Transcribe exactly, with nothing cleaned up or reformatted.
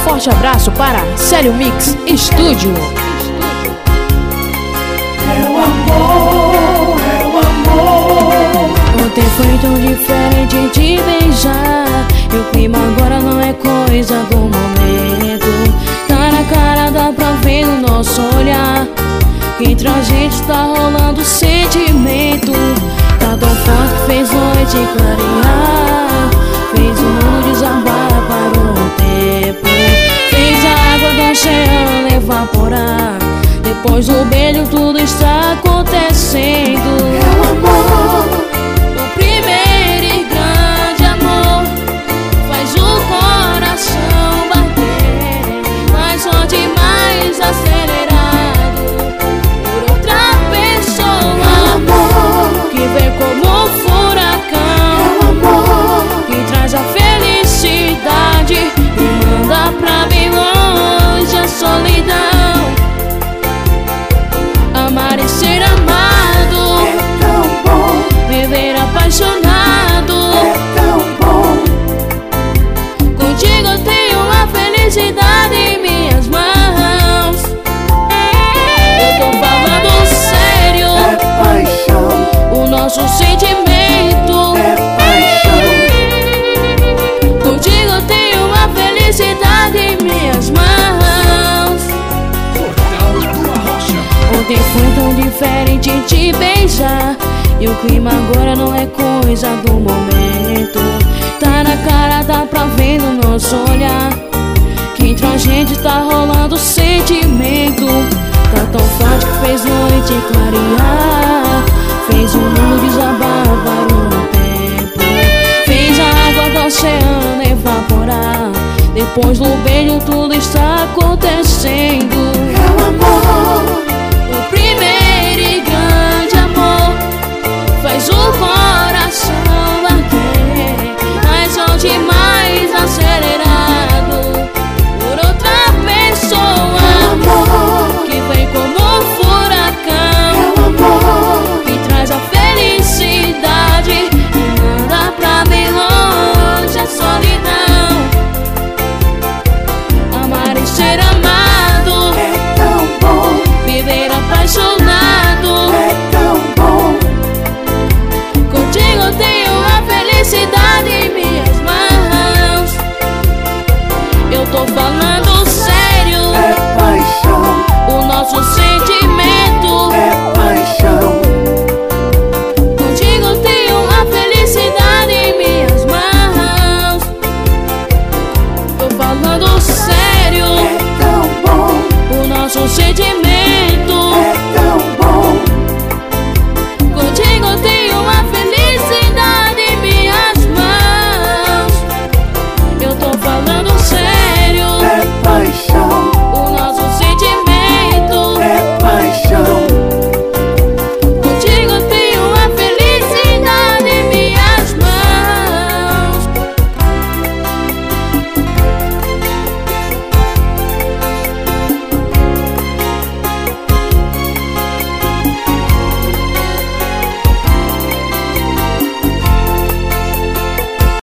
forte abraço para Célio Mix Estúdio. É o amor, é o amor. Ontem foi tão diferente de beijar, e o clima agora não é coisa do momento. Tá na cara, dá pra ver no nosso olhar que entre a gente tá rolando sentimento. Tá tão forte que fez noite clarear, fez o mundo desabar, parou o tempo, fez a água do oceano evaporar. Depois do beijo tudo está acontecendo. É o amor, o primeiro e grande amor faz o coração bater, mas onde mais acelerado por outra pessoa. é o amor, Que vem como um furacão, é o amor, que traz a felicidade e manda pra bem longe a solidão. Amar e ser amado, é tão bom, viver apaixonado. é tão bom. Contigo eu tenho a felicidade em minhas mãos. Eu tô falando sério, É paixão, o nosso sentimento. é paixão. Contigo eu tenho a felicidade em minhas mãos. Ontem foi tão diferente de beijar, e o clima agora não é coisa do momento. Tá na cara, dá pra ver no nosso olhar que entre a gente tá rolando sentimento. Tá tão forte que fez noite clarear, fez o mundo desabar, parou no tempo, fez a água do oceano evaporar. Depois do beijo tudo está acontecendo. É o amor,